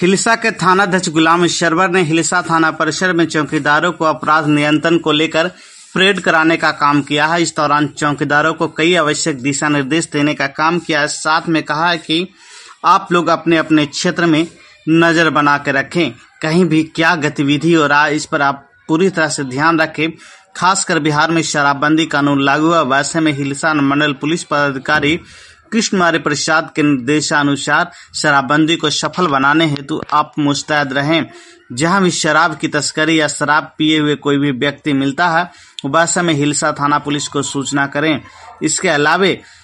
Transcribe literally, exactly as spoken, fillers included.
हिलसा के थानाध्यक्ष गुलाम सरवर ने हिलसा थाना परिसर में चौकीदारों को अपराध नियंत्रण को लेकर परेड कराने का काम किया है। इस दौरान चौकीदारों को कई आवश्यक दिशा निर्देश देने का काम किया है। साथ में कहा है कि आप लोग अपने अपने क्षेत्र में नजर बना के रखें, कहीं भी क्या गतिविधि हो रहा है इस पर आप पूरी तरह से ध्यान रखें। खासकर बिहार में शराबबंदी कानून लागू है। वैसे में हिलसा मंडल पुलिस पदाधिकारी कृष्ण कुमार प्रसाद के निर्देशानुसार शराबबंदी को सफल बनाने हेतु आप मुस्तैद रहें। जहां भी शराब की तस्करी या शराब पिए हुए कोई भी व्यक्ति मिलता है वैसे में हिलसा थाना पुलिस को सूचना करें। इसके अलावे